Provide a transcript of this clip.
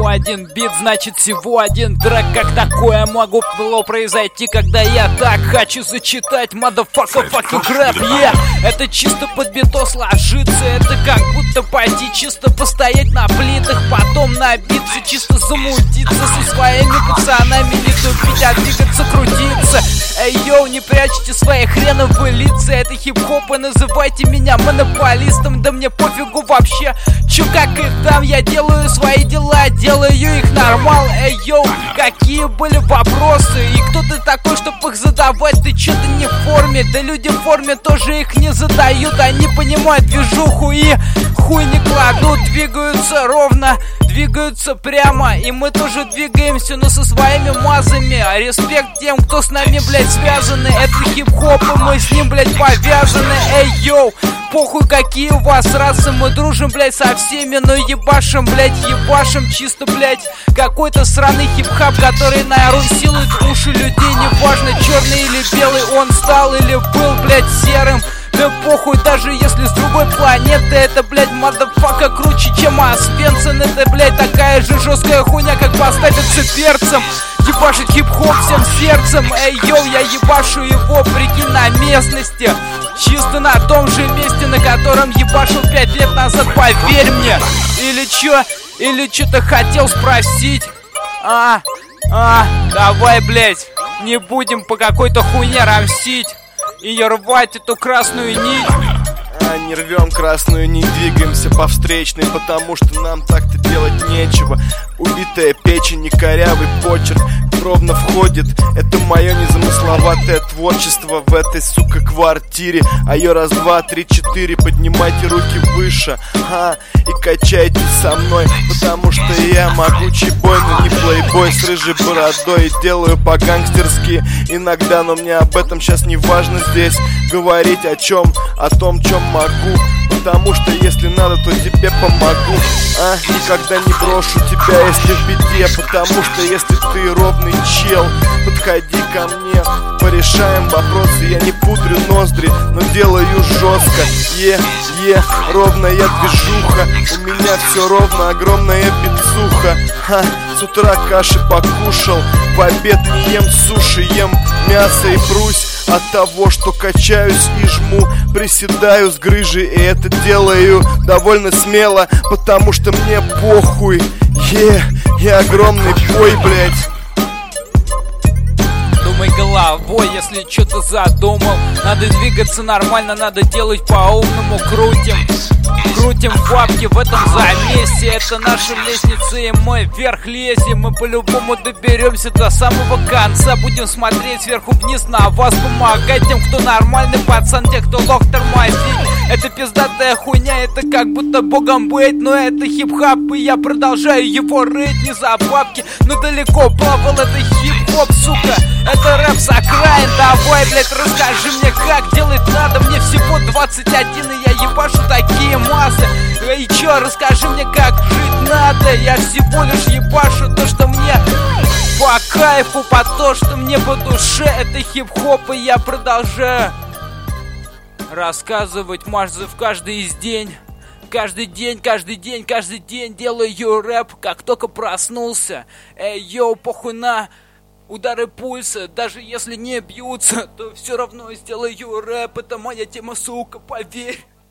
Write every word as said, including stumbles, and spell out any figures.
один бит, значит всего один трек. Как такое могло произойти, когда я так хочу зачитать motherfucker fucking рэп, yeah. Это чисто под битос ложится, это как будто пойти чисто постоять на плитах, потом набиться, чисто замутиться со своими пацанами, не тупить, а двигаться, крутиться. Эй, йоу, не прячьте свои хреновые лица, это хип-хоп, и называйте меня монополистом, да мне пофигу вообще, чё как их там, я делаю свои дела, делаю их нормал. Эй, йоу, какие были вопросы, и кто ты такой, чтоб их задавать, ты чё-то не в форме, да люди в форме тоже их не задают, они понимают движуху и хуй не кладут, двигаются ровно, двигаются прямо, и мы тоже двигаемся, но со своими мазами. А респект тем, кто с нами, блядь, связаны, это хип-хоп, и мы с ним, блядь, повязаны. Эй, йоу, похуй какие у вас расы, мы дружим, блядь, со всеми, но ебашим, блядь, ебашим чисто, блядь, какой-то сраный хип-хоп, который нарусилует уши людей, неважно, черный или белый он стал или был, блядь, серым. Да похуй, даже если с другой планеты, это, блядь, мазафака круче, чем Аспенсен. Это, блядь, такая же жесткая хуйня, как поставиться перцем. Ебашить хип-хоп всем сердцем. Эй, йоу, я ебашу его, прикинь, на местности, чисто на том же месте, на котором ебашил пять лет назад, поверь мне. Или чё? Или чё-то хотел спросить? А, а, давай, блядь, не будем по какой-то хуйне рамсить и рвать эту красную нить. А не рвем красную, не двигаемся по встречной, потому что нам так-то делать нечего. Убитая печень и корявый почерк ровно входит. Это мое незамысловатое творчество в этой, сука, квартире. А ее раз, два, три, четыре, поднимайте руки выше, а, и качайтесь со мной, потому что я могучий бой, но не плейбой с рыжей бородой. И делаю по-гангстерски иногда, но мне об этом сейчас не важно здесь говорить о чем, о том, чем могу, потому что если надо, то тебе помогу, а, никогда не брошу тебя, если в беде, потому что если ты ровный чел, подходи ко мне, порешаем вопросы. Я не пудрю ноздри, но делаю жестко. Е, е, ровная движуха, у меня все ровно, огромная пиццуха. Ха, с утра каши покушал, в обед не ем суши, ем мясо и брусь от того, что качаюсь и жму, приседаю с грыжей, и это делаю довольно смело, потому что мне похуй. Е, я огромный бой, блядь. Думай головой, если что-то задумал. Надо двигаться нормально, надо делать по-умному. Крутим, крутим бабки в этом замесе. Это наша лестница, и мы вверх лезем. Мы по-любому доберемся до самого конца. Будем смотреть сверху вниз на вас, помогать тем, кто нормальный пацан, те, кто лох тормозить. Это пиздатая хуйня, это как будто богом быть, но это хип-хоп, и я продолжаю его рыть не за бабки. Но далеко плавал, это хип-хоп, сука, это рэп с окраин. Давай, блядь, расскажи мне, как делать надо. Мне всего двадцать один, и я ебашу такие массы. И чё, расскажи мне, как жить надо. Я всего лишь ебашу то, что мне по кайфу, по то, что мне по душе. Это хип-хоп, и я продолжаю рассказывать мажзы в каждый из день. Каждый день, каждый день, каждый день делаю рэп, как только проснулся. Эй, йоу, похуй на удары пульса, даже если не бьются, то все равно сделаю рэп. Это моя тема, сука, поверь.